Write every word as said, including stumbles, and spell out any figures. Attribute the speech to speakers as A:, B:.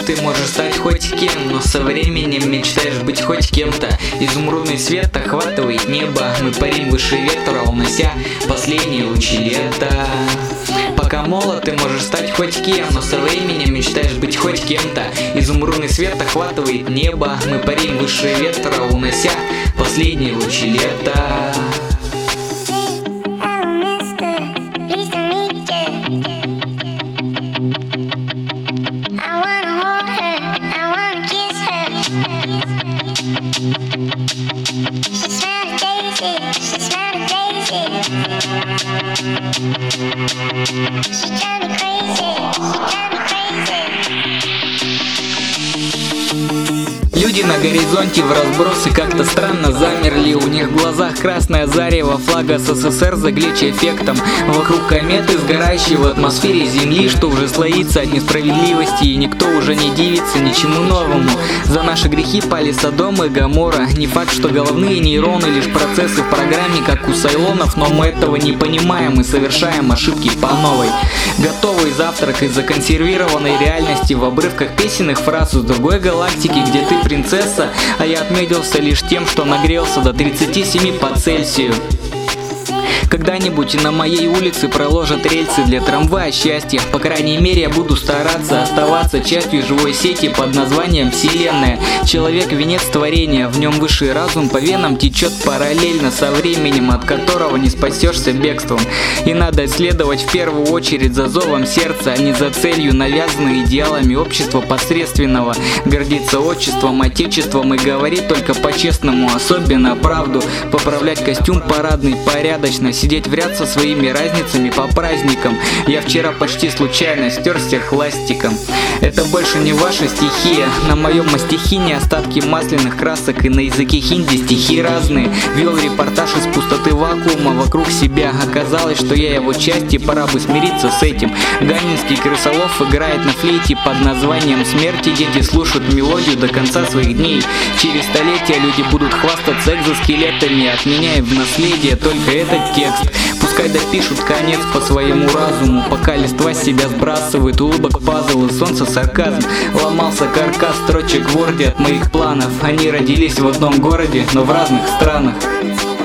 A: ты можешь стать хоть кем, но со временем мечтаешь быть хоть кем-то. Изумрудный свет охватывает небо, мы парим выше ветра, унося последние лучи лета. Пока молод, ты можешь стать хоть кем, но со временем мечтаешь быть хоть кем-то. Изумрудный свет охватывает небо, мы парим выше ветра, унося последние лучи лета. Люди на горизонте в разбросы как-то странно замерли. У них в глазах красное зарево флага СССР заглечь эффектом. Вокруг кометы, сгорающей в атмосфере Земли, что уже слоится от несправедливости, и никто уже не дивится ничему новому. За наши грехи пали Содом и Гоморра. Не факт, что головные нейроны лишь процессы в программе, как у Сайлонов, но мы этого не понимаем и совершаем ошибки по новой. Готовый завтрак из законсервированной реальности в обрывках песенных фраз из другой галактики, где ты принцесса, а я отметился лишь тем, что нагрелся до тридцати семи по Цельсию. Когда-нибудь и на моей улице проложат рельсы для трамвая счастья. По крайней мере, я буду стараться оставаться частью живой сети под названием Вселенная. Человек — венец творения, в нем высший разум по венам течет параллельно со временем, от которого не спасешься бегством. И надо исследовать в первую очередь за зовом сердца, а не за целью, навязанной идеалами общества посредственного. Гордиться отчеством, отечеством и говорить только по-честному, особенно правду. Поправлять костюм парадный порядочно, сидеть в ряд со своими разницами по праздникам. Я вчера почти случайно стерся хластиком. Это больше не ваша стихия. На моем мастихине остатки масляных красок, и на языке хинди стихи разные. Вел репортаж из пустоты вакуума вокруг себя. Оказалось, что я его часть, и пора бы смириться с этим. Ганинский крысолов играет на флейте под названием «Смерти». Дети слушают мелодию до конца своих дней. Через столетия люди будут хвастаться экзоскелетами, отменяя в наследие только этот текст. Пускай допишут конец по своему разуму, пока листва с себя сбрасывает улыбок пазл и солнце сарказм. Ломался каркас строчек в ворде от моих планов. Они родились в одном городе, но в разных странах.